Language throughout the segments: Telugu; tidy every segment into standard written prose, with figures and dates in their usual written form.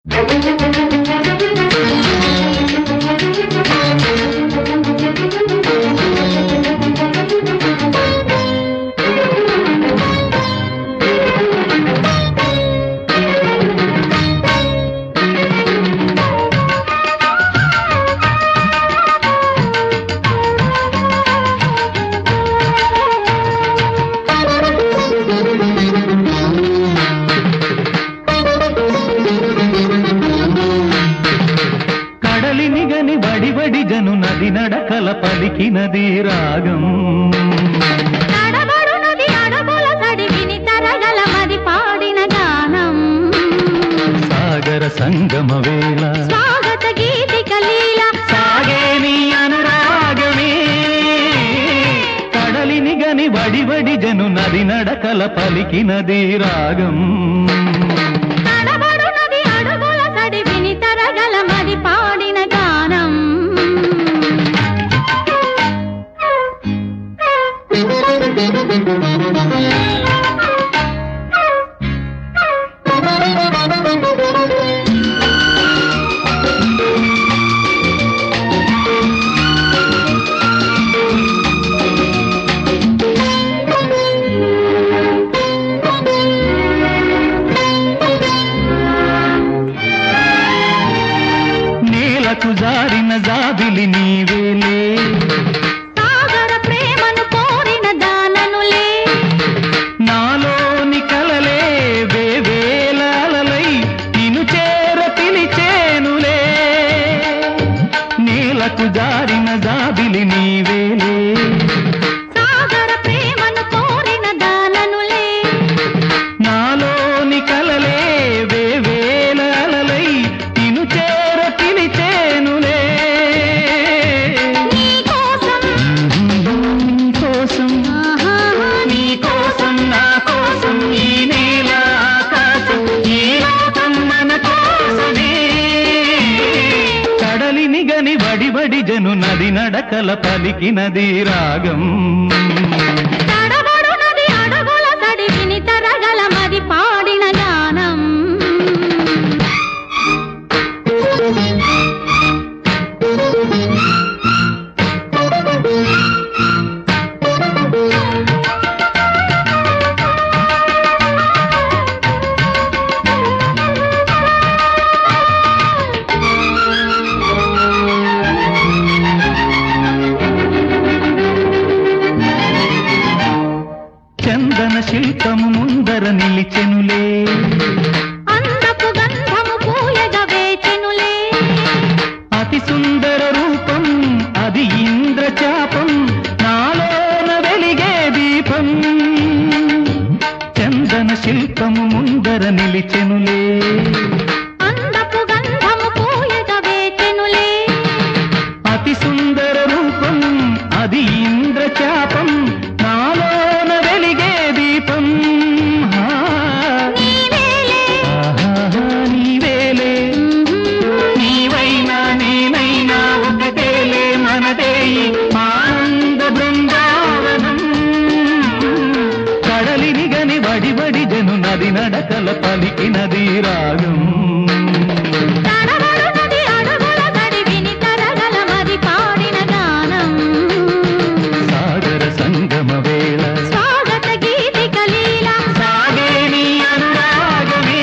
బడి జను నది నడకల పలికినది రాగం నడబడునది అడుగుల సడివిని తరగల మది పాడిన గానం సాగర సంగమ వేళ స్వాగత గీతిక లీల సాగే నీ అనురాగమే కడలిని గని బడి బడి జను నది నడకల పలికినది రాగం నడబడునది అడుగుల సడివిని తరగల మది పాడిన గానం నేలకు జారిన జాబిలి నీవేలే సాగర ప్రేమను కోరిన దాననులే నాలోని కలలే వేవేలలై నిన్ను చేర పిలిచేనులే నేలకు జారిన జాబిలి నీవేలే సాగర ప్రేమను కోరిన దాననులే నాలోని కలలే వేవేలలై నిన్ను చేర పిలిచేనులే నీ కోసం కోసం నీ కోసం నా కోసం ఈ నేల ఆకాశం ఈ లోకం మన కోసమే కడలిని గని బడి బడి జను నది నడకల పలికినది రాగం తడబడునది అడుగుల సడివిని తరగల మది పాడిన గానం చందన శిల్పము ముందర నిలిచెనులే అందపు గంధము పూయగా వేచెనులే అతి సుందర రూపం అది ఇంద్రచాపం నాలోన వెలిగే దీపం చందన శిల్పము ముందర నిలిచెనులే అందపు గంధము పూయగా వేచెనులే అతి సుందర రూపం అది ఇంద్రచాపం నాలోన వెలిగే దీపం నీవేలే ఆహా, నీవేలే నీవైనా నేనైనా ఒకటేలే మనదే ఈ ఆనంద బృందావనం కడలిని గని బడి బడి జను నది నడకల పలికినది రాగం తడబడునది అడుగుల సడివిని తరగల మది పాడిన గానం సాగర సంగమ వేళ స్వాగత గీతిక లీల సాగే నీ అనురాగమే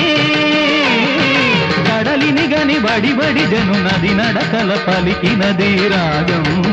కడలిని గని బడి బడి జను నది నడకల పలికినది రాగం